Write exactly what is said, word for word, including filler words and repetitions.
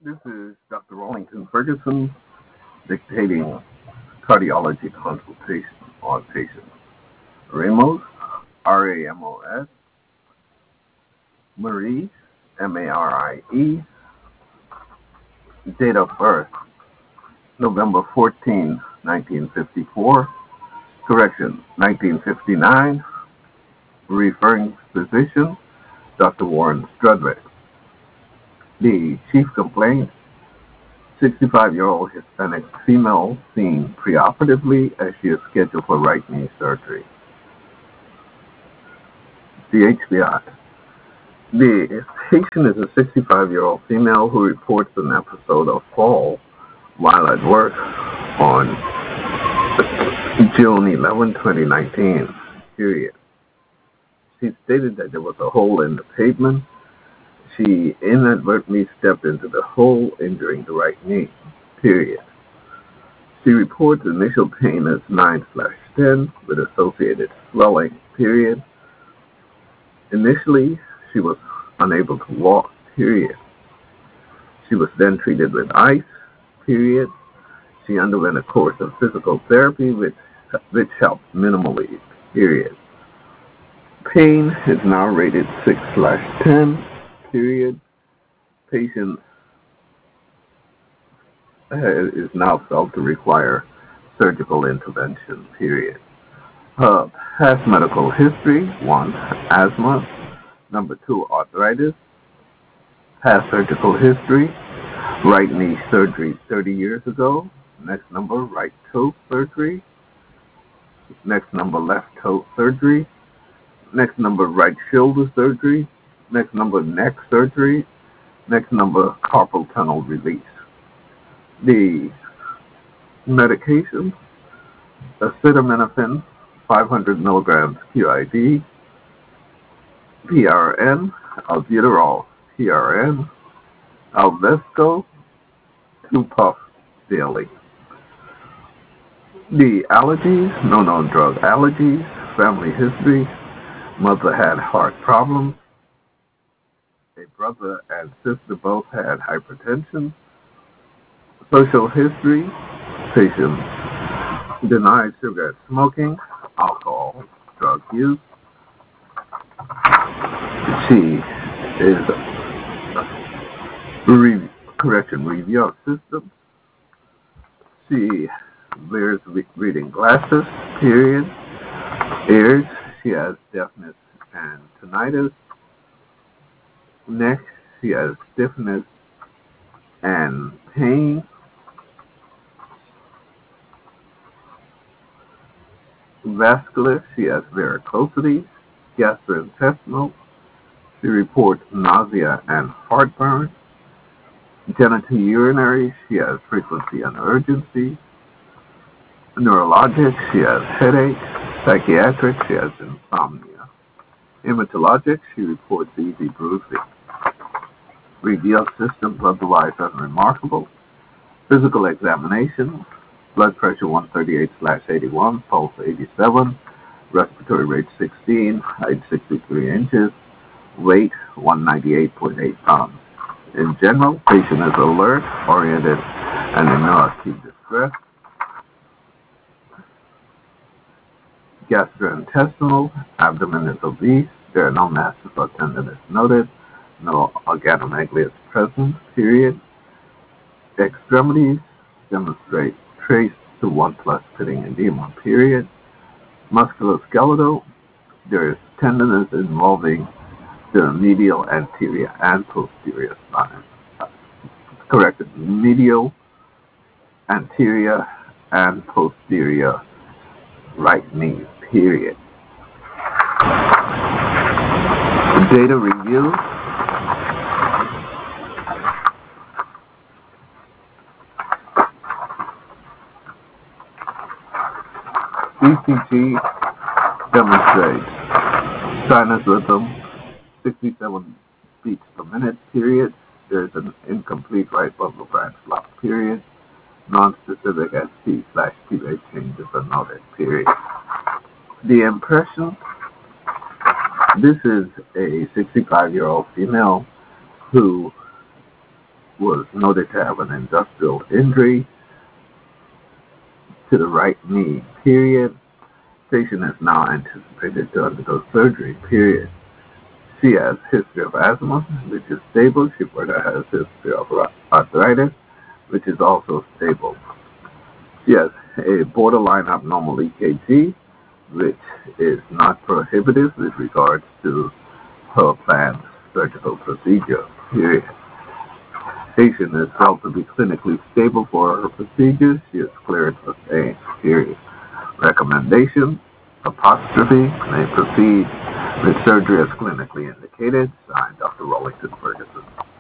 This is Doctor Wallington Ferguson dictating cardiology consultation on patient Ramos, R A M O S, Marie, M A R I E, date of birth, November fourteenth, nineteen fifty-four, correction, nineteen fifty-nine, referring physician, Doctor Warren Strudwick. The chief complaint, sixty-five-year-old Hispanic female seen preoperatively as she is scheduled for right knee surgery. The H B I. The patient is a sixty-five-year-old female who reports an episode of fall while at work on June eleventh, twenty nineteen, period. She stated that there was a hole in the pavement. She inadvertently stepped into the hole, injuring the right knee, period. She reports initial pain as nine slash ten with associated swelling, period. Initially, she was unable to walk, period. She was then treated with ice, period. She underwent a course of physical therapy which, which helped minimally, period. Pain is now rated six slash ten, period. Patient is now felt to require surgical intervention, period. Her past medical history, one, asthma, number two, arthritis, past surgical history, right knee surgery thirty years ago, next number, right toe surgery, next number, left toe surgery, next number, right shoulder surgery, next number, neck surgery, next number, carpal tunnel release. The medication, acetaminophen, five hundred milligrams Q I D, P R N, albuterol, P R N, Alvesco, two puffs daily. The allergies, no known drug allergies, family history, mother had heart problems, a brother and sister both had hypertension, social history, patient denied cigarette smoking, alcohol, drug use. She is re- correction review of systems. She wears reading glasses, period. Ears, she has deafness and tinnitus. Neck, she has stiffness and pain. Vascular, she has varicosity. Gastrointestinal, she reports nausea and heartburn. Genitourinary, she has frequency and urgency. Neurologic, she has headache. Psychiatric, she has insomnia. Hematologic, she reports easy bruising. Review of systems otherwise unremarkable. Physical examination, blood pressure one thirty-eight slash eighty-one, pulse eighty-seven, respiratory rate sixteen, height sixty-three inches, weight one ninety-eight point eight pounds. In general, patient is alert, oriented, and in no acute distress. Gastrointestinal, abdomen is obese, there are no masses or tenderness noted, no organomegaly is present, period. Extremities demonstrate trace to one plus pitting edema, period. Musculoskeletal, there is tenderness involving the medial, anterior, and posterior spine. Corrected, medial, anterior, and posterior right knee, period. Data review. E C G demonstrates sinus rhythm, sixty-seven beats per minute, period. There's an incomplete right bundle branch block, period. Non-specific S P slash T rate changes are noted, period. The impression, this is a sixty-five-year-old female who was noted to have an industrial injury to the right knee, period. Patient is now anticipated to undergo surgery, period. She has history of asthma, which is stable. She further has history of arthritis, which is also stable. She has a borderline abnormal E K G, which is not prohibitive with regards to her planned surgical procedure, period. Patient is felt to be clinically stable for her procedure. She is cleared for staying, period. Recommendation, apostrophe, may proceed with surgery as clinically indicated. Signed, Doctor Rollington Ferguson.